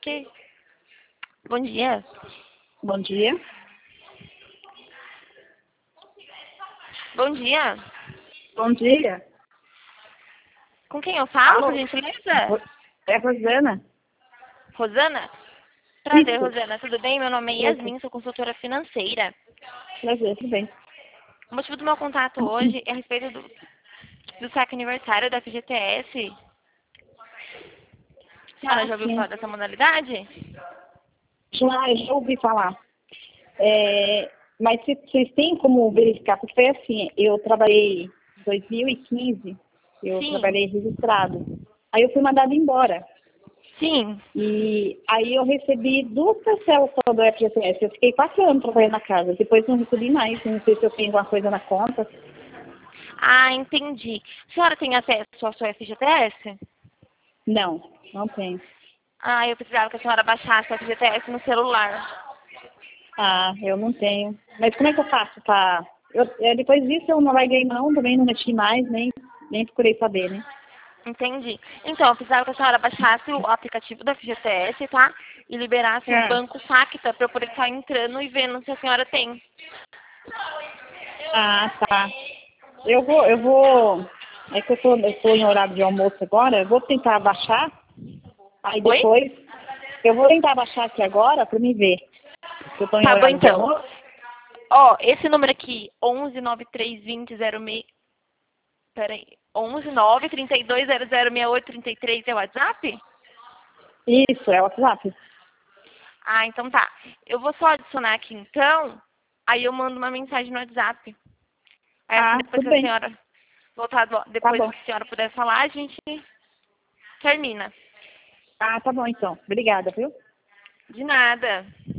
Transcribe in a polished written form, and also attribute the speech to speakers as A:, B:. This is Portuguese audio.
A: que... Bom dia.
B: Bom dia.
A: Bom dia.
B: Bom dia.
A: Com quem eu falo,
B: Alô?
A: por gentileza?
B: É a Rosana?
A: Rosana? Prazer,
B: Isso.
A: Rosana. Tudo bem? Meu nome é
B: Prazer.
A: Yasmin, sou consultora financeira.
B: Prazer, tudo bem.
A: O motivo do meu contato hoje é a respeito do saque aniversário da FGTS. A senhora
B: Ah,
A: já ouviu
B: sim.
A: falar dessa modalidade?
B: Já ouvi falar. Mas vocês têm como verificar? Porque foi assim, eu trabalhei em 2015, eu
A: Sim.
B: trabalhei registrado. Aí eu fui mandada embora.
A: Sim.
B: E aí eu recebi duas parcelas só do FGTS. Eu fiquei 4 anos trabalhando na casa. Depois não recebi mais. Não sei se eu tenho alguma coisa na conta.
A: Ah, entendi. A senhora tem acesso ao seu FGTS?
B: Não, não tenho.
A: Ah, eu precisava que a senhora baixasse o FGTS no celular.
B: Ah, eu não tenho. Mas como é que eu faço pra... depois disso eu não larguei não, também não mexi mais, nem procurei saber, né?
A: Entendi. Então, eu precisava que a senhora baixasse o aplicativo da FGTS, tá? E liberasse o
B: Ah,
A: Banco Sacta para eu poder estar entrando e vendo se a senhora tem.
B: tá. Eu vou... É que eu tô em horário de almoço agora, eu vou tentar baixar, aí
A: Oi?
B: depois... Eu vou tentar baixar aqui agora pra me ver, porque eu tô em
A: Tá bom,
B: horário de
A: então.
B: almoço.
A: Ó, esse número aqui, 11932006... Peraí. 11932006833 é o WhatsApp?
B: Isso, é o WhatsApp.
A: Ah, então tá. Eu vou só adicionar aqui, então. Aí eu mando uma mensagem no WhatsApp. Aí assim,
B: Ah,
A: depois
B: tudo
A: que a
B: bem.
A: senhora
B: Tá
A: depois
B: bom.
A: que a senhora puder falar, a gente termina.
B: Ah, tá bom então. Obrigada, viu?
A: De nada.